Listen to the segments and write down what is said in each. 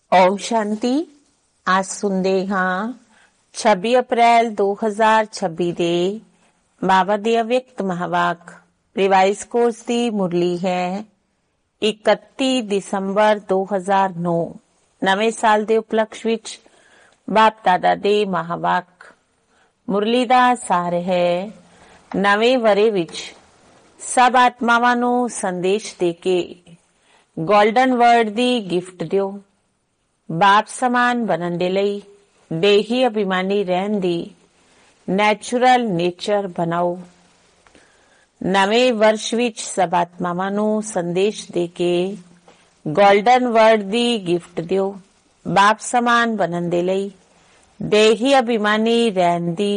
ओम शांति। आज सुनते हाँ 26 अप्रैल 2026 ਦੇ ਬਾਬਾ ਦੇ ਅਵਿਅਕਤ ਮਹਾਵਾਕ ਰਿਵਾਈਜ਼ ਕੋਰਸ ਦੀ ਮੁਰਲੀ ਹੈ 31 ਦਸੰਬਰ 2009 ਨਵੇਂ ਸਾਲ ਦੇ ਉਪਲਕਸ਼ ਵਿੱਚ ਬਾਪ ਦਾਦਾ ਦੇ ਮਹਾਵਾਕ ਮੁਰਲੀ ਦਾ ਸਾਰ ਹੈ। ਨਵੇਂ ਵਰੇ ਵਿੱਚ ਸਭ ਆਤਮਾਵਾਂ ਨੂੰ ਸੰਦੇਸ਼ ਦੇ ਕੇ ਗੋਲਡਨ ਵਰਡ ਦੀ ਗਿਫਟ ਦਿਓ। ਬਾਪ ਸਮਾਨ ਬਣਨ ਦੇ ਲਈ ਦੇਹੀ ਅਭਿਮਾਨੀ ਰਹਿਣ ਦੀ ਨੈਚੁਰਲ ਨੇਚਰ ਬਣਾਓ। ਨਵੇਂ ਵਰਸ਼ ਵਿੱਚ ਸਭ ਆਤਮਾਵਾਂ ਨੂੰ ਸੰਦੇਸ਼ ਦੇ ਕੇ ਗੋਲਡਨ ਵਰਡ ਦੀ ਗਿਫਟ ਦਿਓ। ਬਾਪ ਸਮਾਨ ਬਣਨ ਦੇ ਲਈ ਦੇਹੀ ਅਭਿਮਾਨੀ ਰਹਿਣ ਦੀ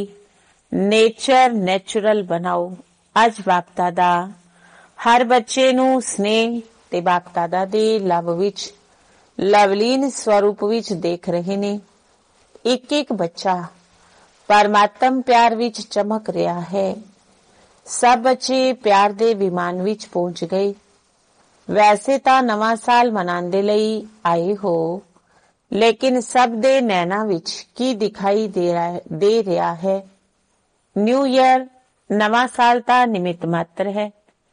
ਨੇਚਰ ਨੈਚੁਰਲ ਬਣਾਓ। ਅੱਜ ਬਾਪ ਦਾਦਾ ਹਰ ਬੱਚੇ ਨੂੰ ਸਨੇਹ ਤੇ ਬਾਪ ਦਾਦਾ ਦੇ ਲਵ ਵਿੱਚ ਲਵਲੀਨ ਸਵਰੂਪ ਵਿੱਚ ਦੇਖ ਰਹੇ ਨੇ। ਇੱਕ ਇੱਕ ਬੱਚਾ ਪਰਮਾਤਮ ਪਿਆਰ ਵਿੱਚ ਚਮਕ ਰਿਹਾ ਹੈ। ਸਭ ਬੱਚੇ ਪਿਆਰ ਦੇ ਵਿਮਾਨ ਵਿੱਚ ਪਹੁੰਚ ਗਏ। ਵੈਸੇ ਤਾਂ ਨਵਾਂ ਸਾਲ ਮਨਾਉਣ ਦੇ ਲਈ ਆਏ ਹੋ, ਲੇਕਿਨ ਸਭ ਦੇ ਨੈਣਾਂ ਵਿੱਚ ਕੀ ਦਿਖਾਈ ਦੇ ਰਿਹਾ ਹੈ? ਨਿਊ ਈਅਰ ਨਵਾਂ ਸਾਲ ਤਾਂ ਨਿਮਿਤ ਮਾਤਰ ਹੈ,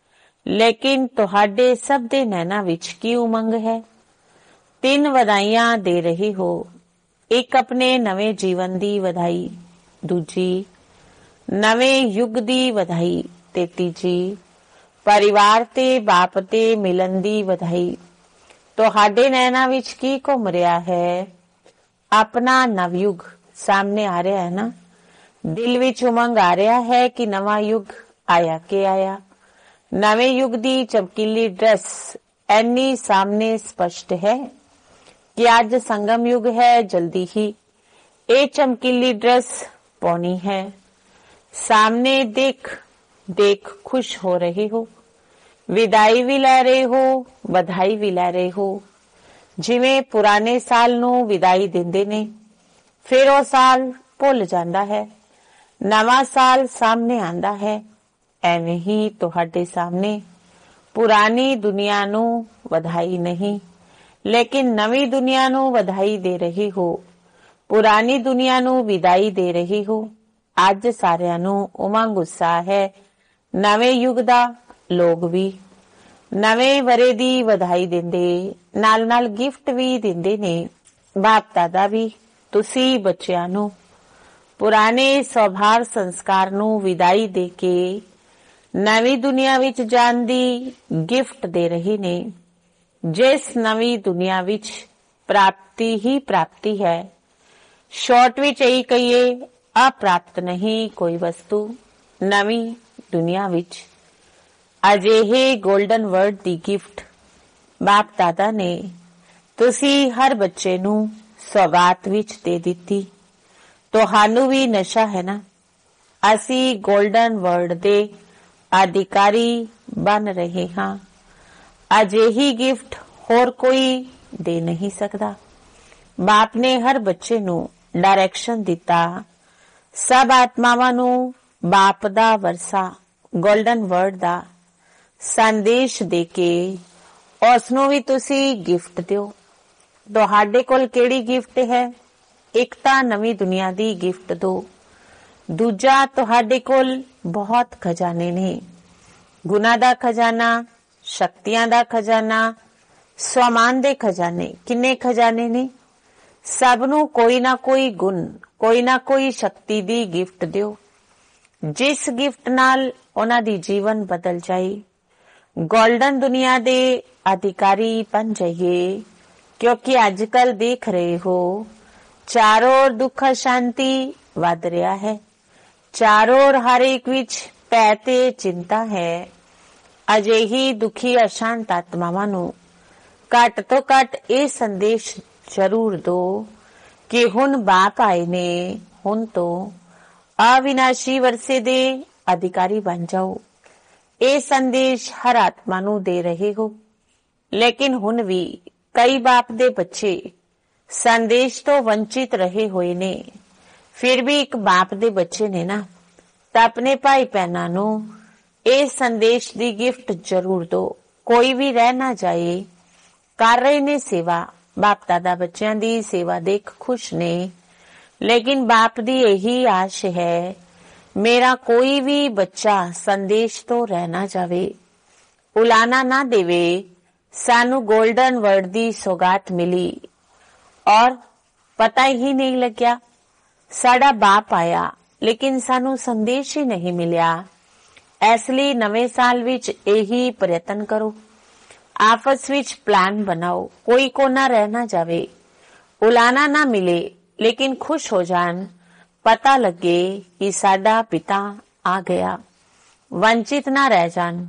ਲੇਕਿਨ ਤੁਹਾਡੇ ਸਭ ਦੇ ਨੈਣਾਂ ਵਿੱਚ ਕੀ ਉਮੰਗ ਹੈ? 3 ਵਧਾਈਆਂ ਦੇ ਰਹੇ ਹੋ। ਇੱਕ ਆਪਣੇ ਨਵੇਂ ਜੀਵਨ ਦੀ ਵਧਾਈ, ਦੂਜੀ ਨਵੇਂ ਯੁੱਗ ਦੀ ਵਧਾਈ ਤੇ ਤੀਜੀ ਪਰਿਵਾਰ ਤੇ ਬਾਪ ਤੇ ਮਿਲਣ ਦੀ ਵਧਾਈ। ਤੁਹਾਡੇ ਨੈਣਾਂ ਵਿੱਚ ਕੀ ਘੁੰਮ ਰਿਹਾ ਹੈ? ਆਪਣਾ ਨਵਯੁੱਗ ਸਾਹਮਣੇ ਆ ਰਿਹਾ ਹੈ ਨਾ? ਦਿਲ ਵਿੱਚ ਉਮੰਗ ਆ ਰਿਹਾ ਹੈ ਕਿ ਨਵਾਂ ਯੁੱਗ ਆਇਆ ਕਿ ਆਇਆ। ਨਵੇਂ ਯੁੱਗ ਦੀ ਚਮਕੀਲੀ ਡਰੈਸ ਐਨੀ ਸਾਹਮਣੇ ਸਪਸ਼ਟ ਹੈ ਕਿ ਅੱਜ ਸੰਗਮ ਯੁੱਗ ਹੈ। ਜਲਦੀ ਹੀ ਇਹ ਚਮਕੀਲੀ ਡਰੈਸ ਪਾਉਣੀ ਹੈ। ਸਾਹਮਣੇ ਦੇਖ ਖੁਸ਼ ਹੋ ਰਹੇ ਹੋ। ਵਿਦਾਈ ਵੀ ਲੈ ਰਹੇ ਹੋ, ਵਧਾਈ ਵੀ ਲੈ ਰਹੇ ਹੋ। ਜਿਵੇਂ ਪੁਰਾਣੇ ਸਾਲ ਨੂੰ ਵਿਦਾਈ ਦਿੰਦੇ ਨੇ, ਫਿਰ ਉਹ ਸਾਲ ਭੁੱਲ ਜਾਂਦਾ ਹੈ, ਨਵਾਂ ਸਾਲ ਸਾਹਮਣੇ ਆਂਦਾ ਹੈ। ਐਵੇਂ ਹੀ ਤੁਹਾਡੇ ਸਾਹਮਣੇ ਪੁਰਾਣੀ ਦੁਨੀਆ ਨੂੰ ਵਧਾਈ ਨਹੀਂ, ਲੇਕਿਨ ਨਵੀਂ ਦੁਨੀਆ ਨੂੰ ਵਧਾਈ ਦੇ ਰਹੇ ਹੋ। ਪੁਰਾਣੀ ਦੁਨੀਆ ਨੂੰ ਵਿਦਾਈ ਦੇ ਰਹੇ ਹੋ। ਅੱਜ ਸਾਰਿਆਂ ਨੂੰ ਉਮੰਗ ਉਤਸ਼ਾਹ ਹੈ ਨਵੇਂ ਯੁੱਗ ਦਾ। ਲੋਕ ਵੀ ਨਵੇਂ ਵਰੇ ਦੀ ਵਧਾਈ ਦਿੰਦੇ, ਨਾਲ ਨਾਲ ਗਿਫਟ ਵੀ ਦਿੰਦੇ ਨੇ। ਬਾਪ ਦਾਦਾ ਵੀ ਤੁਸੀਂ ਬੱਚਿਆਂ ਨੂੰ ਪੁਰਾਣੇ ਸੁਭਾਅ ਸੰਸਕਾਰ ਨੂੰ ਵਿਦਾਈ ਦੇ ਕੇ ਨਵੀਂ ਦੁਨੀਆ ਵਿੱਚ ਜਾਣ ਦੀ ਗਿਫਟ ਦੇ ਰਹੇ ਨੇ। ਜਿਸ ਨਵੀਂ ਦੁਨੀਆ ਵਿੱਚ ਪ੍ਰਾਪਤੀ ਹੀ ਪ੍ਰਾਪਤੀ ਹੈ। ਸ਼ਾਰਟ ਵਿੱਚ ਇਹੀ ਕਹੀਏ, ਅਪ੍ਰਾਪਤ ਨਹੀਂ ਕੋਈ ਵਸਤੂ ਨਵੀਂ ਦੁਨੀਆ ਵਿੱਚ। ਅਜਿਹੇ ਗੋਲਡਨ ਵਰਡ ਦੀ ਗਿਫਟ ਬਾਪ ਦਾਦਾ ਨੇ ਤੁਸੀਂ ਹਰ ਬੱਚੇ ਨੂੰ ਸੌਗਾਤ ਵਿੱਚ ਦੇ ਦਿੱਤੀ। ਤੁਹਾਨੂੰ ਵੀ ਨਸ਼ਾ ਹੈ ਨਾ? ਅਸੀਂ ਗੋਲਡਨ ਵਰਡ ਦੇ ਅਧਿਕਾਰੀ ਬਣ ਰਹੇ ਹਾਂ। ਅਜਿਹੀ ਗਿਫਟ ਹੋਰ ਕੋਈ ਦੇ ਨਹੀਂ ਸਕਦਾ। ਬਾਪ ਨੇ ਹਰ ਬੱਚੇ ਨੂੰ ਡਾਇਰੈਕਸ਼ਨ ਦਿੱਤਾ। ਸਭ ਆਤਮਾਵਾਂ ਨੂੰ ਬਾਪ ਦਾ ਵਰਸਾ ਗੋਲਡਨ ਵਰਡ ਦਾ ਸੰਦੇਸ਼ ਦੇ ਕੇ ਉਸ ਨੂੰ ਵੀ ਤੁਸੀਂ ਗਿਫਟ ਦਿਓ। ਤੁਹਾਡੇ ਕੋਲ ਕਿਹੜੀ ਗਿਫਟ ਹੈ? ਇੱਕ ਤਾਂ ਨਵੀਂ ਦੁਨੀਆ ਦੀ ਗਿਫਟ ਦਿਓ। ਦੂਜਾ ਤੁਹਾਡੇ ਕੋਲ ਬਹੁਤ ਖਜ਼ਾਨੇ ਨੇ। ਗੁਣਾ ਦਾ ਖਜ਼ਾਨਾ, ਸ਼ਕਤੀਆਂ ਦਾ ਖਜ਼ਾਨਾ, ਸਵਮਾਨ ਦੇ ਖਜ਼ਾਨੇ। ਕਿੰਨੇ ਖਜ਼ਾਨੇ ਨੇ? ਸਭ ਨੂੰ ਕੋਈ ਨਾ ਕੋਈ ਗੁਣ, ਕੋਈ ਨਾ ਕੋਈ ਸ਼ਕਤੀ ਦੀ ਗਿਫਟ ਦਿਓ, ਜਿਸ ਗਿਫਟ ਨਾਲ ਉਹਨਾਂ ਦੀ ਜੀਵਨ ਬਦਲ ਜਾਏ। ਗੋਲਡਨ ਦੁਨੀਆ ਦੇ ਅਧਿਕਾਰੀ ਬਣ ਜਾਈਏ। ਕਿਉਂਕਿ ਅੱਜ ਕੱਲ ਦੇਖ ਰਹੇ ਹੋ ਚਾਰੋਂ ओर ਦੁੱਖ ਸ਼ਾਂਤੀ ਵੱਧ ਰਿਹਾ ਹੈ। ਚਾਰੋਂ ओर ਹਰ ਇੱਕ ਵਿੱਚ ਭੈ ਤੇ ਚਿੰਤਾ ਹੈ। ਅਜਿਹੀ ਦੁਖੀ ਅਸ਼ਾਂਤ ਆਤਮਾਵਾਂ ਨੂੰ ਘੱਟ ਤੋਂ ਘੱਟ ਇਹ ਸੰਦੇਸ਼ ਜ਼ਰੂਰ ਦਿਓ ਕਿ ਹੁਣ ਬਾਪ ਆਏ ਨੇ, ਹੁਣ ਤੋਂ ਅਵਿਨਾਸ਼ੀ ਵਰਸੇ ਦੇ ਅਧਿਕਾਰੀ ਬਣ ਜਾਓ। ਇਹ ਸੰਦੇਸ਼ ਹਰ ਆਤਮਾ ਨੂੰ ਦੇ ਰਹੇ ਹੋ, ਲੇਕਿਨ ਹੁਣ ਵੀ ਕਈ ਬਾਪ ਦੇ ਬੱਚੇ ਸੰਦੇਸ਼ ਤੋਂ ਵੰਚਿਤ ਰਹੇ ਹੋਏ ਨੇ। ਫਿਰ ਵੀ ਇੱਕ ਬਾਪ ਦੇ ਬੱਚੇ ਨੇ ਨਾ, ਤਾਂ ਆਪਣੇ ਭਾਈ ਭੈਣਾਂ ਨੂੰ ਇਹ ਸੰਦੇਸ਼ ਦੀ ਗਿਫਟ ਜ਼ਰੂਰ ਦਿਓ। ਕੋਈ ਵੀ ਰਹਿ ਨਾ ਜਾਏ। ਕਰ ਰਹੇ ਨੇ ਸੇਵਾ, ਬਾਪ ਦਾਦਾ ਬੱਚਿਆਂ ਦੀ ਸੇਵਾ ਦੇਖ ਖੁਸ਼ ਨੇ, ਲੇਕਿਨ ਬਾਪ ਦੀ ਇਹੀ ਆਸ਼ ਹੈ ਮੇਰਾ ਕੋਈ ਵੀ ਬੱਚਾ ਸੰਦੇਸ਼ ਤੋਂ ਰਹਿ ਨਾ ਜਾਵੇ, ਉਲਾਨਾ ਨਾ ਦੇਵੇ। ਸਾਨੂੰ ਗੋਲਡਨ ਵਰਡ ਦੀ ਸੌਗਾਤ ਮਿਲੀ ਔਰ ਪਤਾ ਹੀ ਨਹੀਂ ਲੱਗਿਆ। ਸਾਡਾ ਬਾਪ ਆਇਆ ਲੇਕਿਨ ਸਾਨੂੰ ਸੰਦੇਸ਼ ਹੀ ਨਹੀਂ ਮਿਲਿਆ। ਇਸ ਲਈ ਨਵੇਂ ਸਾਲ ਵਿੱਚ ਇਹੀ ਪ੍ਰਯਤਨ ਕਰੋ, ਆਪਸ ਵਿੱਚ ਪਲਾਨ ਬਣਾਓ, ਕੋਈ ਕੋਨਾ ਰਹਿ ਨਾ ਜਾਵੇ, ਉਲਾਨਾ ਨਾ ਮਿਲੇ ਲੇਕਿਨ ਖੁਸ਼ ਹੋ ਜਾਣ, ਪਤਾ ਲੱਗੇ ਕਿ ਸਾਡਾ ਪਿਤਾ ਆ ਗਿਆ, ਵੰਚਿਤ ਨਾ ਰਹਿ ਜਾਣ।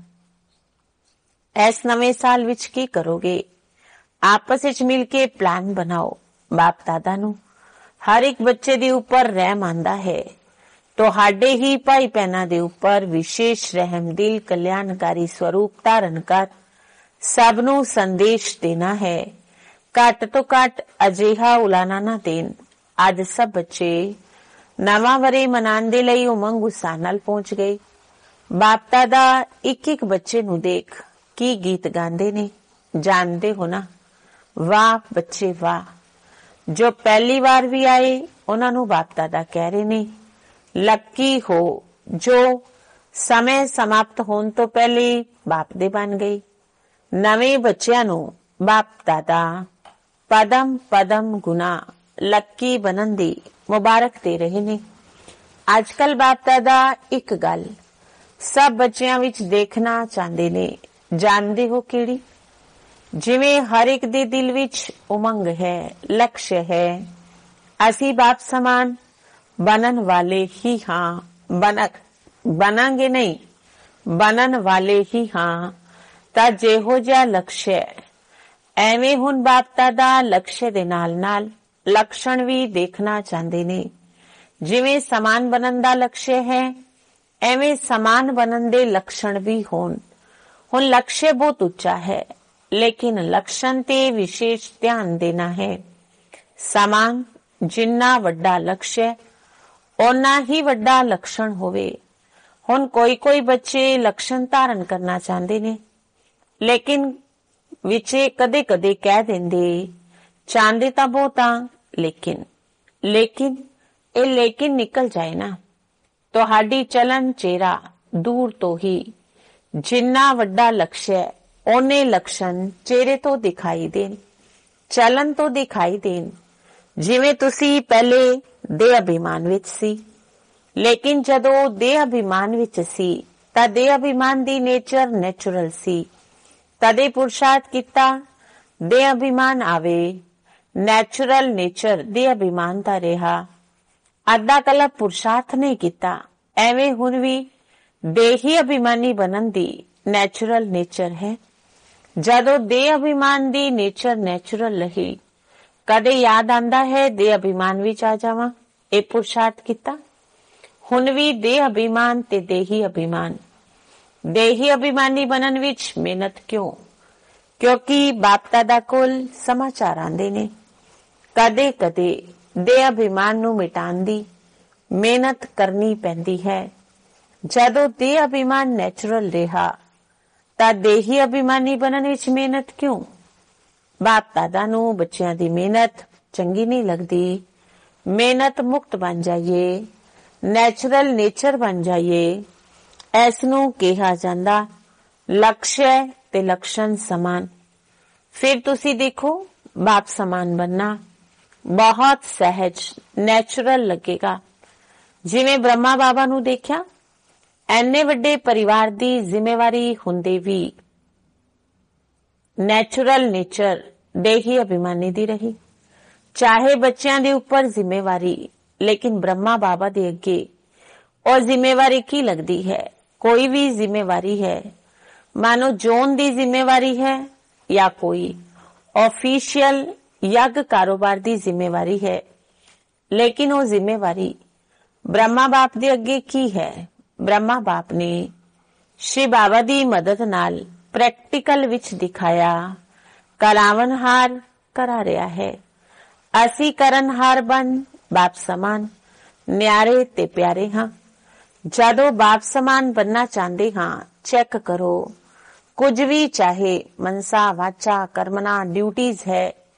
ਇਸ ਨਵੇਂ ਸਾਲ ਵਿੱਚ ਕੀ ਕਰੋਗੇ? ਆਪਸ ਵਿੱਚ ਮਿਲ ਕੇ ਪਲਾਨ ਬਣਾਓ। ਬਾਪ ਦਾਦਾ ਨੂੰ ਹਰ ਇੱਕ ਬੱਚੇ ਦੇ ਉੱਪਰ ਰਹਿਮ ਆਂਦਾ ਹੈ। ਤੁਹਾਡੇ ਹੀ ਭਾਈ ਭੈਣਾਂ ਦੇ ਉੱਪਰ ਵਿਸ਼ੇਸ਼ ਰਹਿਮ ਦਿਲ ਕਲਿਆਣਕਾਰੀ ਸਰੂਪ ਧਾਰਨ ਕਰ ਸਭ ਨੂੰ ਸੰਦੇਸ਼ ਦੇਣਾ ਹੈ। ਘੱਟ ਤੋਂ ਘੱਟ ਅਜਿਹਾ ਉਲਾਨਾ ਨਾ ਦੇਣ। ਅੱਜ ਸਭ ਬੱਚੇ ਨਵਾਂ ਵਰੇ ਮਨਾਉਣ ਦੇ ਲਈ ਉਮੰਗ ਉਤਸ਼ਾਹ ਨਾਲ ਪਹੁੰਚ ਗਏ। ਬਾਪ ਦਾਦਾ ਇੱਕ ਇੱਕ ਬੱਚੇ ਨੂੰ ਦੇਖ ਕੀ ਗੀਤ ਗਾਉਂਦੇ ਨੇ, ਜਾਣਦੇ ਹੋ ਨਾ? ਵਾਹ ਬੱਚੇ ਵਾਹ। ਜੋ ਪਹਿਲੀ ਵਾਰ ਵੀ ਆਏ ਉਹਨਾਂ ਨੂੰ ਬਾਪ ਦਾਦਾ ਕਹਿ ਰਹੇ ਨੇ ਲੱਕੀ ਹੋ ਜੋ ਸਮੇਂ ਸਮਾਪਤ ਹੋਣ ਤੋਂ ਪਹਿਲੇ ਬਾਪ ਦੇ ਬਣ ਗਏ। ਨਵੇਂ ਬੱਚਿਆਂ ਨੂੰ ਬਾਪ ਦਾਦਾ ਪਦਮ ਪਦਮ ਗੁਨਾ ਲੱਕੀ ਬਣਨ ਦੀ ਮੁਬਾਰਕ ਦੇ ਰਹੇ ਨੇ। ਅੱਜ ਕੱਲ ਬਾਪ ਦਾਦਾ ਇੱਕ ਗੱਲ ਸਭ ਬੱਚਿਆਂ ਵਿੱਚ ਦੇਖਣਾ ਚਾਹੁੰਦੇ ਨੇ, ਜਾਣਦੇ ਹੋ ਕਿਹੜੀ? ਜਿਵੇਂ ਹਰ ਇੱਕ ਦੇ ਦਿਲ ਵਿੱਚ ਉਮੰਗ ਹੈ, ਲਕਸ਼ ਹੈ, ਅਸੀਂ ਬਾਪ ਸਮਾਨ ਬਣਨ ਵਾਲੇ ਹੀ ਹਾਂ, ਬਣਾਂਗੇ ਨਹੀਂ, ਬਣਨ ਵਾਲੇ ਹੀ ਹਾਂ। ਤਾਂ ਜਿਹੋ ਜਿਹਾ ਲਕਸ਼ ਹੈ ਐਵੇਂ ਹੁਣ ਬਾਪ ਦਾਦਾ ਲਕਸ਼ ਦੇ ਨਾਲ ਨਾਲ ਲਕਸ਼ਣ ਵੀ ਦੇਖਣਾ ਚਾਹੁੰਦੇ ਨੇ। ਜਿਵੇਂ ਸਮਾਨ ਬਣਨ ਦਾ ਲਕਸ਼ ਹੈ ਐਵੇਂ ਸਮਾਨ ਬਣਨ ਦੇ ਲਕਸ਼ਣ ਵੀ ਹੋਣ। ਹੁਣ ਲਕਸ਼ ਬਹੁਤ ਉੱਚਾ ਹੈ ਲੇਕਿਨ ਲਕਸ਼ਣ ਤੇ ਵਿਸ਼ੇਸ਼ ਧਿਆਨ ਦੇਣਾ ਹੈ। ਸਮਾਨ ਜਿੰਨਾ ਵੱਡਾ ਲਕਸ਼ ਹੈ ਓਨਾ ਹੀ ਵੱਡਾ ਲਕਸ਼ਣ ਹੋਵੇ। ਹੁਣ ਕੋਈ ਬੱਚੇ ਲਕਸ਼ਣ ਧਾਰਨ ਕਰਨਾ ਚਾਹੁੰਦੇ ਨੇ ਲੇਕਿਨ ਵਿਚੇ ਕਦੇ ਕਦੇ ਕਹਿ ਦਿੰਦੇ ਚਾਹੁੰਦੇ ਤਾਂ ਬਹੁਤ ਆ ਲੇਕਿਨ ਇਹ ਲੇਕਿਨ ਨਿਕਲ ਜਾਏ ਨਾ। ਤੁਹਾਡੀ ਚਲਨ ਚਿਹਰਾ ਦੂਰ ਤੋਂ ਹੀ ਜਿੰਨਾ ਵੱਡਾ ਲਕਸ਼ ਹੈ ਓਨੇ ਲਕਸ਼ਣ ਚਿਹਰੇ ਤੋਂ ਦਿਖਾਈ ਦੇਣ, ਚਲਨ ਤੋਂ ਦਿਖਾਈ ਦੇਣ। ਜਿਵੇਂ ਤੁਸੀਂ ਪਹਿਲੇ ਦੇਹ ਅਭਿਮਾਨ ਵਿੱਚ ਸੀ ਲੇਕਿਨ ਜਦੋਂ ਦੇਹ ਅਭਿਮਾਨ ਵਿੱਚ ਸੀ ਤਾਂ ਦੇਹ ਅਭਿਮਾਨ ਦੀ ਨੇਚਰ ਨੈਚੁਰਲ ਸੀ, ਤਦੇ ਪੁਰਸ਼ਾਰਥ ਕੀਤਾ ਦੇਹ ਅਭਿਮਾਨ ਆਵੇ। ਨੈਚੁਰਲ ਨੇਚਰ ਦੇਹ ਅਭਿਮਾਨ ਦਾ ਰਿਹਾ, ਅੱਧਾ ਕਲਪ ਪੁਰਸ਼ਾਰਥ ਨਹੀਂ ਕੀਤਾ। ਐਵੇਂ ਹੁਣ ਵੀ ਦੇਹੀ ਅਭਿਮਾਨੀ ਬਣਨ ਦੀ ਨੈਚੁਰਲ ਨੇਚਰ ਹੈ। ਜਦੋਂ ਦੇਹ ਅਭਿਮਾਨ ਦੀ ਨੇਚਰ ਨੈਚੁਰਲ ਰਹੀ ਕਦੇ ਯਾਦ ਆਂਦਾ ਹੈ ਦੇਹ ਅਭਿਮਾਨ ਵਿੱਚ ਆ ਜਾਵਾਂ, ਇਹ ਪੁਰਸ਼ਾਰਥ ਕੀਤਾ। ਹੁਣ ਵੀ ਦੇਹ ਅਭਿਮਾਨ ਤੇ ਦੇਹੀ ਅਭਿਮਾਨ, ਦੇਹੀ ਅਭਿਮਾਨੀ ਬਣਨ ਵਿੱਚ ਮਿਹਨਤ ਕਿਉਂ? ਕਿਉਂਕਿ ਬਾਪ ਦਾਦਾ ਕੋਲ ਸਮਾਚਾਰ ਆਂਦੇ ਨੇ ਕਦੇ ਕਦੇ ਦੇਹ ਅਭਿਮਾਨ ਨੂੰ ਮਿਟਾਉਣ ਦੀ ਮਿਹਨਤ ਕਰਨੀ ਪੈਂਦੀ ਹੈ। ਜਦੋਂ ਦੇਹ ਅਭਿਮਾਨ ਨੈਚੁਰਲ ਰਿਹਾ ਤਾਂ ਦੇਹੀ ਅਭਿਮਾਨੀ ਬਣਨ ਵਿੱਚ ਮਿਹਨਤ ਕਿਉਂ? ਬਾਪ ਦਾਦਾ ਨੂੰ ਬੱਚਿਆਂ ਦੀ ਮਿਹਨਤ ਚੰਗੀ ਨਹੀਂ ਲੱਗਦੀ। ਮਿਹਨਤ ਮੁਕਤ ਬਣ ਜਾਈਏ, ਨੈਚੁਰਲ ਨੇਚਰ ਬਣ ਜਾਈਏ, ਇਸ ਨੂੰ ਕਿਹਾ ਜਾਂਦਾ ਲਕਸ਼ ਤੇ ਲਕਸ਼ਣ ਸਮਾਨ। ਫਿਰ ਤੁਸੀਂ ਦੇਖੋ ਬਾਪ ਸਮਾਨ ਬਣਨਾ ਬਹੁਤ ਸਹਿਜ ਨੈਚੁਰਲ ਲੱਗੇਗਾ। ਜਿਵੇਂ ਬ੍ਰਹਮਾ ਬਾਬਾ ਨੂੰ ਦੇਖਿਆ, ਐਨੇ ਵੱਡੇ ਪਰਿਵਾਰ ਦੀ ਜ਼ਿੰਮੇਵਾਰੀ ਹੁੰਦੇ ਵੀ ਨੈਚੁਰਲ ਨੇਚਰ ਦੇਹੀ ਅਭਿਮਾਨੀ ਦੀ ਰਹੀ। ਚਾਹੇ ਬੱਚਿਆਂ ਦੇ ਉੱਪਰ ਜ਼ਿੰਮੇਵਾਰੀ ਲੇਕਿਨ ਬ੍ਰਹਮਾ ਬਾਬਾ ਦੇ ਅੱਗੇ ਉਹ ਜ਼ਿੰਮੇਵਾਰੀ ਕੀ ਲੱਗਦੀ ਹੈ? ਕੋਈ ਵੀ ਜ਼ਿੰਮੇਵਾਰੀ ਹੈ, ਮਾਨੋ ਜੋਨ ਦੀ ਜ਼ਿੰਮੇਵਾਰੀ ਹੈ ਜਾਂ ਕੋਈ ਆਫੀਸ਼ੀਅਲ ਯੱਗ ਕਾਰੋਬਾਰ ਦੀ ਜ਼ਿੰਮੇਵਾਰੀ ਹੈ, ਲੇਕਿਨ ਉਹ ਜ਼ਿੰਮੇਵਾਰੀ ਬ੍ਰਹਮਾ ਬਾਪ ਦੇ ਅੱਗੇ ਕੀ ਹੈ? ਬ੍ਰਹਮਾ ਬਾਪ ਨੇ ਸ਼੍ਰੀ ਬਾਬਾ ਦੀ ਮਦਦ ਨਾਲ ਪ੍ਰੈਕਟੀਕਲ ਵਿੱਚ ਦਿਖਾਇਆ ਕਰਾਵਨਹਾਰ ਕਰਾ ਰਿਹਾ ਹੈ। ਅਸੀਂ ਕਰਨਹਾਰ ਬਣ ਬਾਪ ਸਮਾਨ ਨਿਆਰੇ ਤੇ ਪਿਆਰੇ ਹਾਂ। ਜਦੋਂ ਬਾਪ ਸਮਾਨ ਬਣਨਾ ਚਾਹੁੰਦੇ ਹਾਂ ਚੈੱਕ ਕਰੋ, ਕੁਝ ਵੀ ਚਾਹੇ ਮਨਸਾ ਵਾਚਾ ਕਰਮਨਾ ਡਿਊਟੀਜ਼ ਹੈ,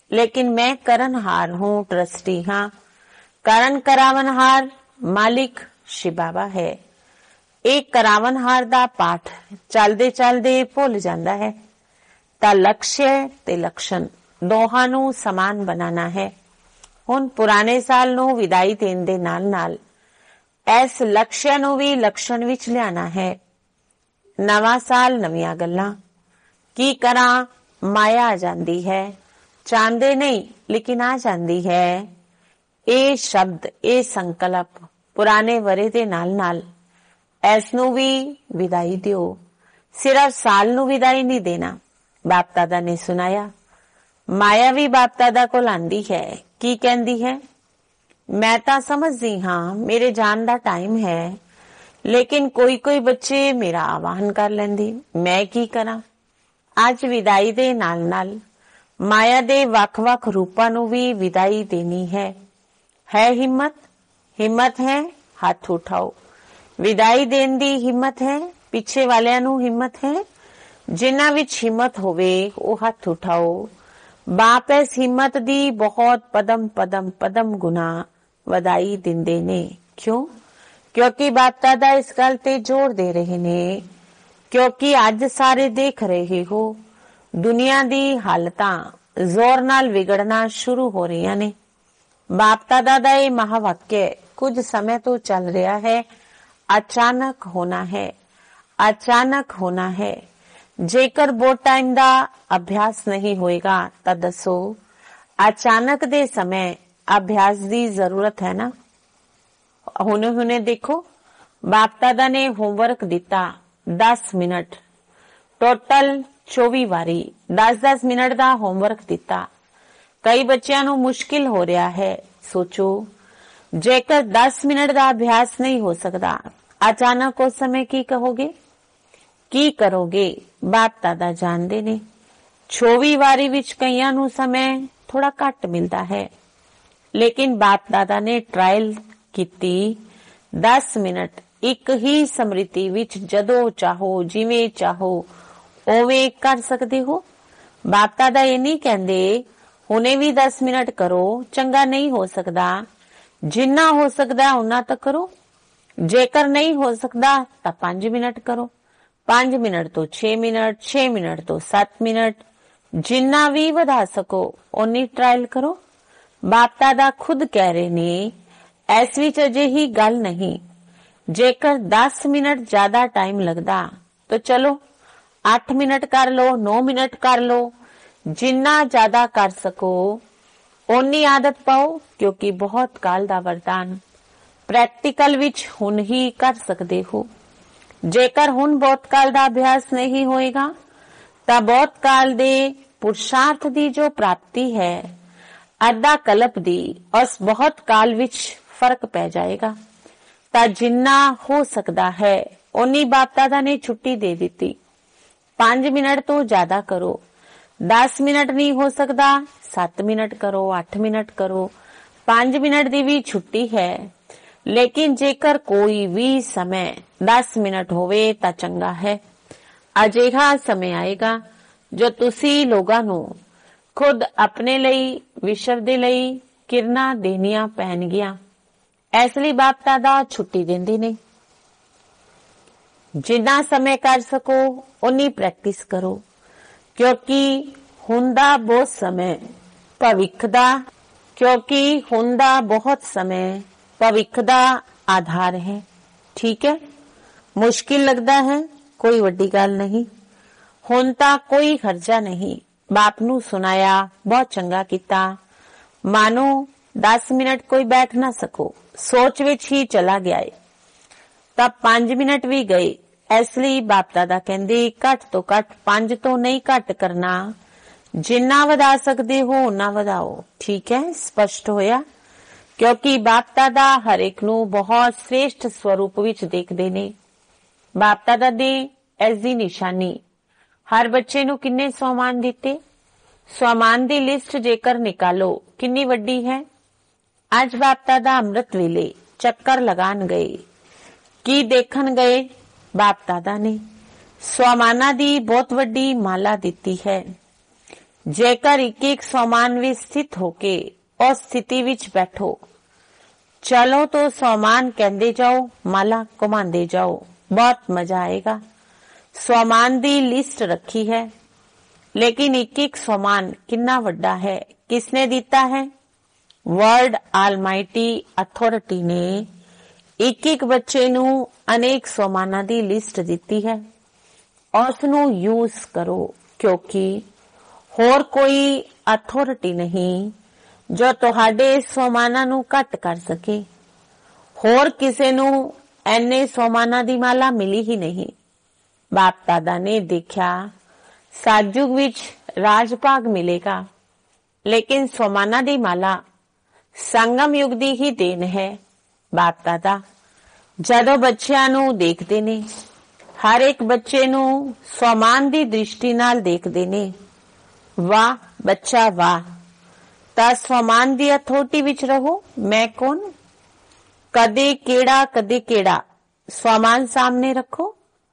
लेकिन मैं करनहार हूँ, ट्रस्टी हाँ। ਕਰਨ ਕਰਾਵਨਹਾਰ ਮਾਲਿਕ ਸ਼ਿਵ ਬਾਬਾ ਹੈ। ਇਹ ਕਰਾਵਨਹਾਰ ਦਾ ਪਾਠ ਚੱਲਦੇ ਚੱਲਦੇ ਭੁੱਲ ਜਾਂਦਾ ਹੈ ਤਾਂ ਲਕਸ਼ਯ ਤੇ ਲਕਸ਼ਣ ਦੋਹਾਂ ਨੂੰ ਸਮਾਨ ਬਣਾਉਣਾ ਹੈ। ਹੁਣ ਪੁਰਾਣੇ ਸਾਲ ਨੂੰ ਵਿਦਾਈ ਦੇਣ ਦੇ ਨਾਲ ਨਾਲ ਇਸ ਲਕਸ਼ਯ ਨੂੰ ਵੀ ਲਕਸ਼ਣ ਵਿੱਚ ਲਿਆਣਾ ਹੈ। ਨਵਾਂ ਸਾਲ ਨਵੀਆਂ ਗੱਲਾਂ। ਕੀ ਕਰਾਂ, ਮਾਇਆ ਆ ਜਾਂਦੀ ਹੈ, ਚਾਹੁੰਦੇ ਨਹੀਂ ਲੇਕਿਨ ਆ ਜਾਂਦੀ ਹੈ। ਇਹ ਸ਼ਬਦ, ਇਹ ਸੰਕਲਪ ਪੁਰਾਣੇ ਵਰੇ ਦੇ ਨਾਲ ਨਾਲ ਇਸ ਨੂੰ ਵੀ ਵਿਦਾਈ ਦਿਓ। ਸਿਰਫ ਸਾਲ ਨੂੰ ਵਿਦਾਈ ਨਹੀਂ ਦੇਣਾ। ਬਾਪ ਦਾਦਾ ਨੇ ਸੁਣਾਇਆ, ਮਾਇਆ ਵੀ ਬਾਪ ਦਾਦਾ ਕੋਲ ਆਂਦੀ ਹੈ। ਕੀ ਕਹਿੰਦੀ ਹੈ? ਮੈਂ ਤਾਂ ਸਮਝਦੀ ਹਾਂ ਮੇਰੇ ਜਾਣ ਦਾ ਟਾਈਮ ਹੈ, ਲੇਕਿਨ ਕੋਈ ਕੋਈ ਬੱਚੇ ਮੇਰਾ ਆਵਾਹਨ ਕਰ ਲੈਂਦੇ, ਮੈਂ ਕੀ ਕਰਾਂ। ਅੱਜ ਵਿਦਾਈ ਦੇ ਨਾਲ ਨਾਲ ਮਾਇਆ ਦੇ ਵੱਖ-ਵੱਖ ਰੂਪਾਂ ਨੂੰ ਵੀ ਵਿਦਾਈ ਦੇਣੀ ਹੈ। ਹੈ ਹਿੰਮਤ? ਹਿੰਮਤ ਹੈ? ਹੱਥ ਉਠਾਓ। ਵਿਦਾਈ ਦੇਣ ਦੀ ਹਿੰਮਤ ਹੈ? ਪਿੱਛੇ ਵਾਲਿਆਂ ਨੂੰ ਹਿੰਮਤ ਹੈ? ਜਿਨ੍ਹਾਂ ਵਿੱਚ ਹਿੰਮਤ ਹੋਵੇ ਉਹ ਹੱਥ ਉਠਾਓ। ਬਾਪ ਇਸ ਹਿੰਮਤ ਦੀ ਬਹੁਤ ਪਦਮ ਪਦਮ ਪਦਮ ਗੁਣਾ ਵਧਾਈ ਦਿੰਦੇ ਨੇ। ਕਿਉਂ? ਕਿਉਂਕਿ ਬਾਪ ਦਾਦਾ ਇਸ ਗੱਲ ਤੇ ਜ਼ੋਰ ਦੇ ਰਹੇ ਨੇ, ਕਿਉਂਕਿ ਅੱਜ ਸਾਰੇ ਦੇਖ ਰਹੇ ਹੋ ਦੁਨੀਆ ਦੀ ਹਾਲਤਾਂ ਜ਼ੋਰ ਨਾਲ ਵਿਗੜਨਾ ਸ਼ੁਰੂ ਹੋ ਰਹੀਆਂ ਨੇ। ਬਾਪ ਦਾਦਾ ਦਾ ਇਹ ਮਹਾਵਾਕਿਆ ਕੁਝ ਸਮੇਂ ਤੋਂ ਚੱਲ ਰਿਹਾ ਹੈ, ਅਚਾਨਕ ਹੋਣਾ ਹੈ, ਅਚਾਨਕ ਹੋਣਾ ਹੈ। ਜੇਕਰ ਬਹੁਤ ਟਾਈਮ ਦਾ ਅਭਿਆਸ ਨਹੀਂ ਹੋਏਗਾ ਤਾਂ ਦੱਸੋ ਅਚਾਨਕ ਦੇ ਸਮੇਂ ਅਭਿਆਸ ਦੀ ਜ਼ਰੂਰਤ ਹੈ ਨਾ। ਹੁਣੇ ਦੇਖੋ, ਬਾਪ ਦਾਦਾ ਨੇ ਹੋਮਵਰਕ ਦਿੱਤਾ 10 ਮਿੰਟ, ਟੋਟਲ 24 ਵਾਰੀ 10-10 ਮਿੰਟ ਦਾ ਹੋਮਵਰਕ ਦਿੱਤਾ। ਕਈ ਬੱਚਿਆਂ ਨੂੰ ਮੁਸ਼ਕਿਲ ਹੋ ਰਿਹਾ ਹੈ। ਸੋਚੋ, ਜੇਕਰ 10 ਮਿੰਟ ਦਾ ਅਭਿਆਸ ਨਹੀਂ ਹੋ ਸਕਦਾ, ਅਚਾਨਕ ਉਸ ਸਮੇਂ ਕੀ ਕਹੋਗੇ, ਕੀ ਕਰੋਗੇ? ਬਾਪ ਦਾਦਾ ਜਾਣਦੇ ਨੇ 24 ਵਾਰੀ ਵਿੱਚ ਕਈਆਂ ਨੂੰ ਸਮੇਂ ਥੋੜਾ ਘੱਟ ਮਿਲਦਾ ਹੈ, ਲੇਕਿਨ ਬਾਪ ਦਾਦਾ ਨੇ ਟਰਾਇਲ ਕੀਤੀ 10 ਮਿੰਟ ਇੱਕ ਹੀ ਸਮ੍ਰਿਤੀ ਵਿੱਚ ਜਦੋਂ ਚਾਹੋ ਜਿਵੇਂ ਚਾਹੋ ਉਵੇਂ ਕਰ ਸਕਦੇ ਹੋ। ਬਾਪ ਦਾਦਾ ਇਹ ਨਹੀਂ ਕਹਿੰਦੇ ਹੁਣੇ ਵੀ 10 ਮਿੰਟ ਕਰੋ, ਚੰਗਾ ਨਹੀਂ ਹੋ ਸਕਦਾ, ਜਿੰਨਾ ਹੋ ਸਕਦਾ ਉਨਾ ਤਾਂ ਕਰੋ। ਜੇਕਰ ਨਹੀਂ ਹੋ ਸਕਦਾ ਤਾਂ 5 ਮਿੰਟ ਕਰੋ, 5 ਮਿੰਟ ਤੋਂ 6 ਮਿੰਟ, 6 ਮਿੰਟ ਤੋਂ 7 ਮਿੰਟ, ਜਿੰਨਾ ਵੀ ਵਧਾ ਸਕੋ ਓਨੀ ਟਰਾਇਲ ਕਰੋ। ਬਾਪ ਦਾਦਾ ਖੁਦ ਕਹਿ ਰਹੇ ਨੇ ਇਸ ਵਿੱਚ ਅਜਿਹੀ ਗੱਲ ਨਹੀਂ। ਜੇਕਰ 10 ਮਿੰਟ ਜ਼ਿਆਦਾ ਟਾਈਮ ਲੱਗਦਾ ਤਾਂ ਚਲੋ 8 ਮਿੰਟ ਕਰ ਲੋ, 9 ਮਿੰਟ ਕਰ ਲੋ, ਜਿੰਨਾ ਜ਼ਿਆਦਾ ਕਰ ਸਕੋ ਓਨੀ ਆਦਤ ਪਾਓ, ਕਿਉਂਕਿ ਬਹੁਤ ਕਾਲ ਦਾ ਵਰਦਾਨ ਪ੍ਰੈਕਟੀਕਲ ਵਿੱਚ ਹੁਣ ਹੀ ਕਰ ਸਕਦੇ ਹੋ। ਜੇਕਰ ਹੁਣ ਬਹੁਤ ਕਾਲ ਦਾ ਅਭਿਆਸ ਨਹੀਂ ਹੋਏਗਾ ਤਾਂ ਬਹੁਤ ਕਾਲ ਦੇ ਪੁਰਸ਼ਾਰਥ ਦੀ ਜੋ ਪ੍ਰਾਪਤੀ ਹੈ ਅੱਧਾ ਕਲਪ ਦੀ, ਉਸ ਬਹੁਤ ਕਾਲ ਵਿੱਚ ਫਰਕ ਪੈ ਜਾਏਗਾ। ਤਾਂ ਜਿੰਨਾ ਹੋ ਸਕਦਾ ਹੈ ਓਨੀ ਬਾਪ ਦਾਦਾ ਨੇ ਛੁੱਟੀ ਦੇ ਦਿੱਤੀ। 5 ਮਿੰਟ ਤੋਂ ਜ਼ਿਆਦਾ ਕਰੋ। 10 ਮਿੰਟ ਨਹੀਂ ਹੋ ਸਕਦਾ 7 ਮਿੰਟ ਕਰੋ, 8 ਮਿੰਟ ਕਰੋ, 5 ਮਿੰਟ ਦੀ ਵੀ ਛੁੱਟੀ ਹੈ। ਲੇਕਿਨ ਜੇਕਰ ਕੋਈ ਵੀ ਸਮੇਂ 10 ਮਿੰਟ ਹੋਵੇ ਤਾਂ ਚੰਗਾ ਹੈ। ਅਜਿਹਾ ਸਮੇਂ ਆਏਗਾ ਜੋ ਤੁਸੀਂ ਲੋਕਾਂ ਨੂੰ ਖੁਦ ਆਪਣੇ ਲਈ, ਵਿਸ਼ਵ ਦੇ ਲਈ ਕਿਰਨਾਂ ਦੇਣੀਆਂ ਪੈਣਗੀਆਂ। ਇਸ ਲਈ ਬਾਪ ਦਾਦਾ ਛੁੱਟੀ ਦਿੰਦੇ ਨੇ। ਜਿੰਨਾ ਸਮੇਂ ਕਰ ਸਕੋ ਉਨੀ ਪ੍ਰੈਕਟਿਸ ਕਰੋ, ਕਿਉਂਕਿ ਹੁੰਦਾ ਬਹੁਤ ਸਮੇਂ ਭਵਿੱਖ ਦਾ, ਕਿਉਂਕਿ ਹੁੰਦਾ ਬਹੁਤ ਸਮੇਂ ਭਵਿੱਖ ਦਾ ਆਧਾਰ ਹੈ। ਠੀਕ ਹੈ, ਮੁਸ਼ਕਿਲ ਲੱਗਦਾ ਹੈ, ਕੋਈ ਵੱਡੀ ਗੱਲ ਨਹੀਂ। ਹੁਣ ਤਾਂ ਕੋਈ ਖਰਚਾ ਨਹੀਂ। ਬਾਪ ਨੂੰ ਸੁਣਾਇਆ, ਬਹੁਤ ਚੰਗਾ ਕੀਤਾ। ਮਾਨੋ 10 ਮਿੰਟ ਕੋਈ ਬੈਠ ਨਾ ਸਕੋ, ਸੋਚ ਵਿੱਚ ਹੀ ਚਲਾ ਗਿਆ ਏ ਤਾਂ 5 ਮਿੰਟ ਵੀ ਗਏ। ਇਸ ਲਈ ਬਾਪ ਦਾਦਾ ਕਹਿੰਦੇ ਘੱਟ ਤੋਂ ਘੱਟ 5 ਤੋਂ ਨਹੀਂ ਘੱਟ ਕਰਨਾ, ਜਿੰਨਾ ਵਧਾ ਸਕਦੇ ਹੋ ਉਨਾ ਵਧਾਓ। ਠੀਕ ਹੈ, ਸਪਸ਼ਟ ਹੋਇਆ। ਕਿਉਂਕਿ ਬਾਪ ਦਾਦਾ ਹਰ ਇੱਕ ਨੂੰ ਬਹੁਤ ਸ੍ਰੇਸ਼ਟ ਸਵਰੂਪ ਵਿੱਚ ਦੇਖਦੇ ਨੇ। ਬਾਪ ਦਾਦਾ ਦੀ ਇਸ ਦੀ ਨਿਸ਼ਾਨੀ ਹਰ ਬੱਚੇ ਨੂੰ ਕਿੰਨੇ ਸਵਮਾਨ ਦਿੱਤੇ, ਸਵਮਾਨ ਦੀ ਲਿਸਟ ਜੇਕਰ ਨਿਕਾਲੋ ਕਿੰਨੀ ਵੱਡੀ ਹੈ। ਅੱਜ ਬਾਪ ਦਾਦਾ ਅੰਮ੍ਰਿਤ ਵੇਲੇ ਚੱਕਰ ਲਗਾਉਣ ਗਏ। ਕੀ ਦੇਖਣ ਗਏ? ਬਾਪ ਦਾਦਾ ਨੇ ਸਵਮਾਨਾਂ ਦੀ ਬਹੁਤ ਵੱਡੀ ਮਾਲਾ ਦਿੱਤੀ ਹੈ। ਜੇਕਰ ਇੱਕ ਸੋਮਾਨ ਵਿੱਚ ਸਥਿਤ ਹੋ ਕੇ ਉਸ ਸਥਿਤੀ ਵਿੱਚ ਬੈਠੋ, ਚਲੋ तो सोमान कहते जाओ, माला घुमाते जाओ, बहुत मजा आएगा। सोमान दी लिस्ट रखी है, लेकिन एक सोमान कितना वड्डा है, किसने दिता है? वर्ल्ड आलमाइटी अथॉरिटी ने एक बच्चे नू अनेक सोमाना दी लिस्ट दिती है। उसनू यूज करो, क्योंकि होर कोई अथॉरिटी नहीं जो तुहाडे सोमाना नू घट कर सके। होर किसे नू एने सोमाना दी माला मिली ही नहीं। बाप दादा ने देखा साजुग विच राजभाग मिलेगा, लेकिन सोमाना दी माला संगम युग दी ही देन है। बाप दादा जदों बच्चियां नू देखदे ने, हर एक बच्चे नू सोमान दी दृष्टि नाल देखदे ने। वाह बच्चा वाह, ता सोमान दी अथॉरिटी विच रहो। मैं कौन? कदे केड़ा सोमान सामने रखो।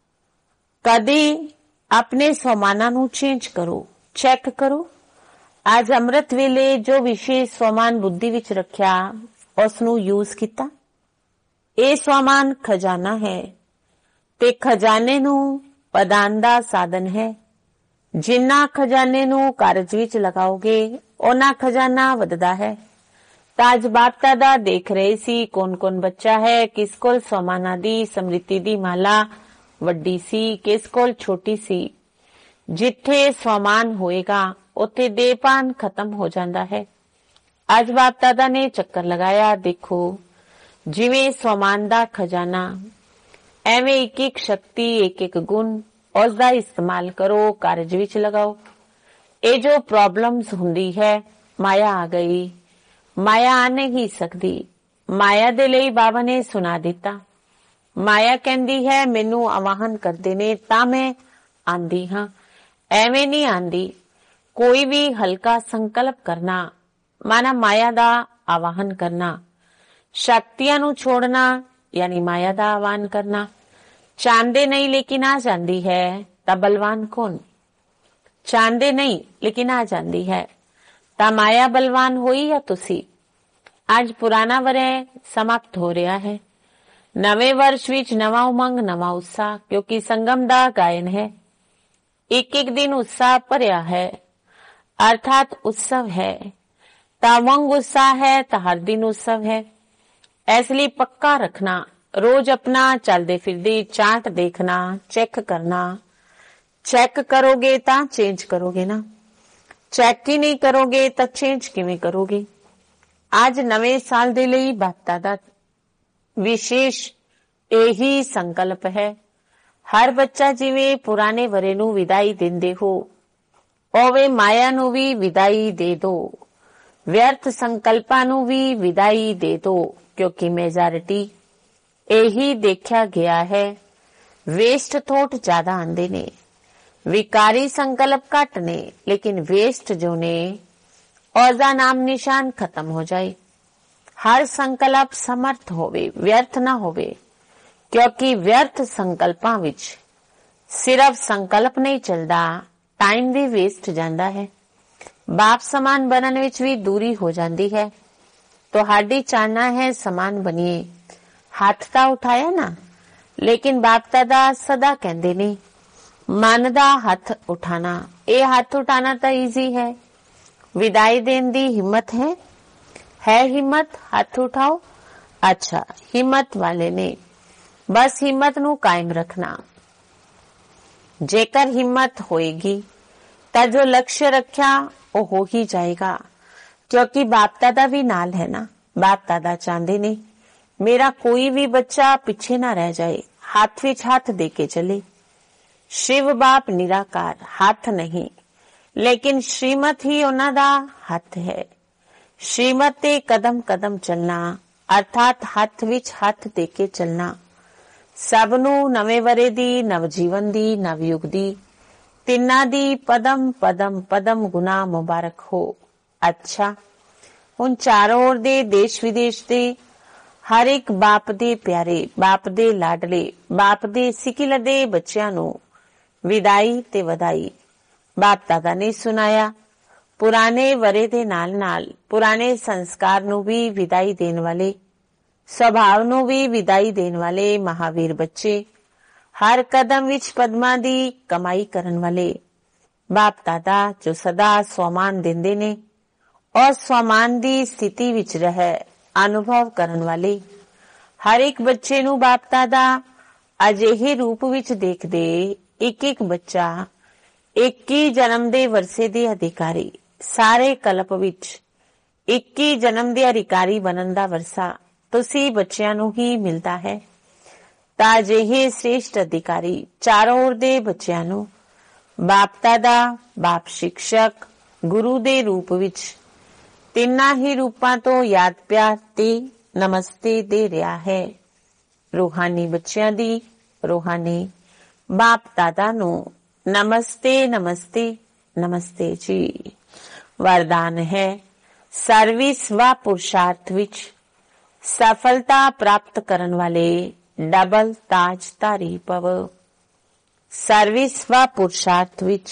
कदे अपने सोमाना नू चेंज करो, चेक करो। आज अमृत वेले जो विशेष सोमान बुद्धि विच रखिया, उसनू यूज किता। ए सोमान खजाना है ते खजाने नू पदान दा साधन है। जिन्ना खजाने नू कारज विच लगाओगे, ओना खजाना वधदा है। ताज बाप दादा देख रहे सी कौन कौन बच्चा है, किस कोल सोमाना दी समृद्धि दी माला वड्डी सी, किस कोल छोटी सी। जिथे सोमान होएगा उथे देपान खत्म हो जाता है। आज बाप दादा ने चक्कर लगाया, देखो जिवें सोमान दा खजाना, एवें एक शक्ति, एक गुण, उसका इस्तेमाल करो, कारज विच लगाओ। ये जो प्रॉब्लम्स हुंदी है, माया आ गई, माया आ नहीं सकती। माया दे लई बाबा ने सुना दिता। माया कहती है मैनू आवाहन करते ने तां मैं आंदी हां, एवें नहीं आंदी। कोई भी हल्का संकल्प करना माना माया दा आवाहन करना, शक्तियां नू छोड़ना यानी माया दा आवाहन करना। चांदे नहीं लेकिन आ जाती है, ता बलवान कौन? चांदे नहीं लेकिन आ जाती है, ता माया बलवान होई या तुसी? आज पुराना वरह समाप्त हो रहा है। नवे वर्ष विच नवा उमंग, नवा उत्साह, क्योंकि संगम दा गायन है। एक दिन उत्साह भरिया है, अर्थात उत्सव है। ता उमंग उत्साह है, ता हर दिन उत्सव है। इसलिए पक्का रखना, रोज अपना चलदे फिरदे चार्ट देखना, चेक करना। चेक करोगे ता चेंज करोगे ना, चेक ही नहीं करोगे तो चेंज किवें करोगे? आज नवे साल दे लई बाप दादा विशेष यही संकल्प है। हर बच्चा जिवें पुराने वरे नू विदाई देंदे हो, ओवे माया नू भी विदाई दे दो, व्यर्थ संकल्पां नू भी विदाई दे दो, क्योंकि मेजॉरिटी यही देखा गया है। वेस्ट थॉट ज्यादा आंदे ने, विकारी संकल्प घट ने, लेकिन वेस्ट जो ने औजा नाम निशान खत्म हो जाए। हर संकल्प समर्थ होवे, व्यर्थ ना होवे, क्योंकि व्यर्थ संकल्पां विच सिर्फ संकल्प नहीं चलदा, टाइम भी वेस्ट जांदा है। बाप समान बनन विच भी दूरी हो जाती है। तो हाडी चाहना है समान बनिए, हाथ ता उठाया ना, लेकिन बाप दादा सदा कहंदे ने मन दा हथ उठाना। ये हाथ उठाना तो इजी है, विदाई देन दी हिम्मत है हिम्मत? हाथ उठाओ। अच्छा, हिम्मत वाले ने बस हिम्मत नू कायम रखना। जेकर हिम्मत होएगी ता जो लक्ष्य रखा वो हो ही जाएगा, क्योंकि बाप दादा भी नाल है ना। बाप दादा चाहते ने मेरा कोई भी बच्चा पीछे ना रह जाए, हाथ विच हाथ दे के चले। शिव बाप निराकार, हाथ नहीं, लेकिन श्रीमत ही उन्हां दा हथ है। श्रीमत ते कदम कदम चलना, अर्थात हाथ विच हाथ दे के चलना। सब नू नवे वरे दी, नव जीवन दी, नव युग दी, तिन्ना दी पदम पदम पदम गुना मुबारक हो। अच्छा, हुण चारों ओर दे देश विदेश दे हर एक बाप दे प्यारे, बाप दे लाडले, बाप दे सिकिल दे बच्चियां नू विदाई ते वधाई। बाप दादा ने सुनाया ਪੁਰਾਣੇ ਵਰੇ ਦੇ ਨਾਲ ਪੁਰਾਣੇ ਸੰਸਕਾਰ ਨੂੰ ਵੀ ਵਿਦਾਈ ਦੇਣ ਵਾਲੇ, ਸੁਭਾਅ ਨੂੰ ਵੀ ਵਿਦਾਈ ਦੇਣ ਵਾਲੇ ਮਹਾਵੀਰ ਬੱਚੇ, ਹਰ ਕਦਮ ਵਿੱਚ ਪਦਮਾਂ ਦੀ ਕਮਾਈ ਕਰਨ ਵਾਲੇ ਬਾਪ ਦਾਦਾ ਜੋ ਸਦਾ ਸਵਮਾਨ ਦਿੰਦੇ ਨੇ ਔਰ ਸਵਮਾਨ ਦੀ ਸਥਿਤੀ ਵਿੱਚ ਰਹਿ ਅਨੁਭਵ ਕਰਨ ਵਾਲੇ, ਹਰ ਇੱਕ ਬੱਚੇ ਨੂੰ ਬਾਪ ਦਾਦਾ ਅਜਿਹੇ ਰੂਪ ਵਿੱਚ ਦੇਖਦੇ, ਇੱਕ ਬੱਚਾ ਇੱਕ ਹੀ ਜਨਮ ਦੇ ਵਰਸੇ ਦੇ ਅਧਿਕਾਰੀ, ਸਾਰੇ ਕਲਪ ਵਿੱਚ ਇੱਕ ਹੀ ਜਨਮ ਦੇ ਅਧਿਕਾਰੀ ਬਣਨ ਦਾ ਵਰਸਾ ਤੁਸੀਂ ਬੱਚਿਆਂ ਨੂੰ ਹੀ ਮਿਲਦਾ ਹੈ। ਤਾਂ ਅਜਿਹੇ ਸ੍ਰੇਸ਼ਟ ਅਧਿਕਾਰੀ ਚਾਰੋਂ ओर ਦੇ ਬੱਚਿਆਂ ਨੂੰ ਬਾਪ ਦਾਦਾ, ਬਾਪ ਸ਼ਿਕਸ਼ਕ, ਗੁਰੂ ਦੇ ਰੂਪ ਵਿੱਚ ਤਿੰਨਾਂ ਹੀ ਰੂਪਾਂ ਤੋਂ ਯਾਦ ਪਿਆਰ ਤੇ ਨਮਸਤੇ ਦੇ ਰਿਹਾ ਹੈ। ਰੂਹਾਨੀ ਬੱਚਿਆਂ ਦੀ ਰੂਹਾਨੀ ਬਾਪ ਦਾਦਾ ਨੂੰ ਨਮਸਤੇ ਨਮਸਤੇ ਨਮਸਤੇ ਜੀ। ਵਰਦਾਨ ਹੈ ਸਰਵਿਸ व ਪੁਰਸ਼ਾਰਥ ਵਿੱਚ ਸਫਲਤਾ ਪ੍ਰਾਪਤ ਕਰਨ ਵਾਲੇ ਡਬਲ ਤਾਜਧਾਰੀ ਭਵ। ਸਰਵਿਸ व ਪੁਰਸ਼ਾਰਥ ਵਿੱਚ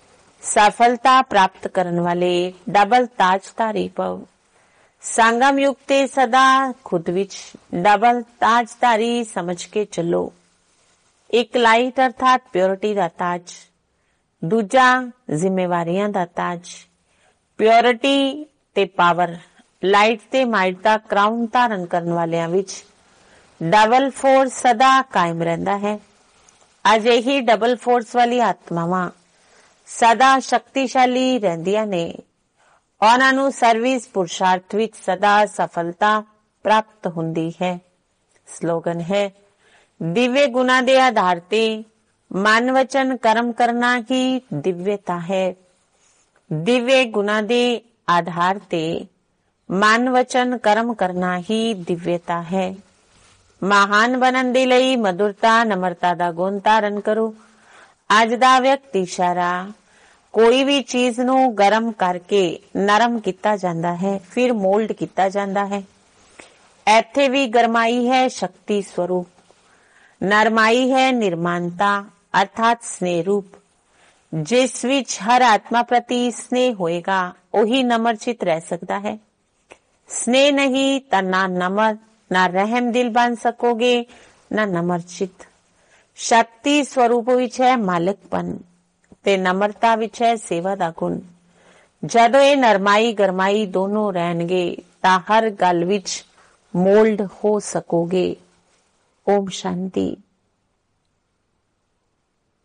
ਸਫਲਤਾ ਪ੍ਰਾਪਤ ਕਰਨ ਵਾਲੇ ਡਬਲ ਤਾਜਧਾਰੀ ਭਵ। ਸੰਗਮ ਯੁਗ ਤੇ ਸਦਾ ਖੁਦ ਵਿੱਚ ਡਬਲ ਤਾਜਧਾਰੀ ਸਮਝ ਕੇ ਚੱਲੋ। ਇੱਕ ਲਾਈਟ ਅਰਥਾਤ ਪਿਓਰਿਟੀ ਦਾ ਤਾਜ, ਦੂਜਾ ਜ਼ਿੰਮੇਵਾਰੀਆਂ ਦਾ ਤਾਜ। ਪਿਓਰਿਟੀ ਤੇ ਪਾਵਰ, ਲਾਈਟ ਤੇ ਮਾਈਟ ਦਾ ਕਰਾਊਨ ਧਾਰਨ ਕਰਨ ਵਾਲਿਆਂ ਵਿੱਚ ਡਬਲ ਫੋਰਸ ਸਦਾ ਕਾਇਮ ਰਹਿੰਦਾ ਹੈ। ਅਜਿਹੀ ਡਬਲ ਫੋਰਸ ਵਾਲੀ ਆਤਮਾਵਾਂ ਸਦਾ ਸ਼ਕਤੀਸ਼ਾਲੀ ਰਹਿੰਦੀਆਂ ਨੇ। ਉਹਨਾਂ ਨੂੰ ਸਰਵਿਸ ਪੁਰਸ਼ਾਰਥ ਵਿੱਚ ਸਦਾ ਸਫਲਤਾ ਪ੍ਰਾਪਤ ਹੁੰਦੀ ਹੈ। ਸਲੋਗਨ ਹੈ ਦਿव्य ਗੁਣਾ ਦੇ ਆਧਾਰ ਤੇ ਮਨ ਵਚਨ ਕਰਮ ਕਰਨਾ ਹੀ ਦਿव्यता ਹੈ। ਦਿव्य ਗੁਣਾ ਦੇ ਆਧਾਰ ਤੇ ਮਨ ਵਚਨ ਕਰਮ ਕਰਨਾ ਹੀ ਦਿव्यता ਹੈ। ਮਹਾਨ ਬਣਨ ਦੇ ਲਈ ਮਧੁਰਤਾ ਨਮਰਤਾ ਦਾ ਗੁਣ ਧਾਰਨ ਕਰੋ। ਅੱਜ ਦਾ ਵਿਅਕਤੀ ਇਸ਼ਾਰਾ ਕੋਈ ਵੀ ਚੀਜ਼ ਨੂੰ ਗਰਮ ਕਰਕੇ ਨਰਮ ਕੀਤਾ ਜਾਂਦਾ ਹੈ, ਫਿਰ ਮੋਲਡ ਕੀਤਾ ਜਾਂਦਾ ਹੈ। ਇੱਥੇ ਵੀ ਗਰਮਾਈ ਹੈ ਸ਼ਕਤੀ ਸਰੂਪ, ਨਰਮਾਈ ਹੈ ਨਿਰਮਾਨਤਾ ਅਰਥਾਤ ਸਨੇਹ ਰੂਪ। ਜਿਸ ਵਿੱਚ ਹਰ ਆਤਮਾ ਪ੍ਰਤੀ ਸਨੇਹ ਹੋਏਗਾ ਉਹੀ ਨਮਰਚਿਤ ਰਹਿ ਸਕਦਾ ਹੈ। स्नेह नहीं तो ना नम्र ना रहम दिल बन सकोगे ना नमरचित। शक्ति स्वरूप विच है मालिकपन ते नम्रता विच है सेवा दा गुण। जदों ये नरमाई गरमाई दोनों रहणगे तां हर गल विच मोल्ड हो सकोगे। ओम शांति।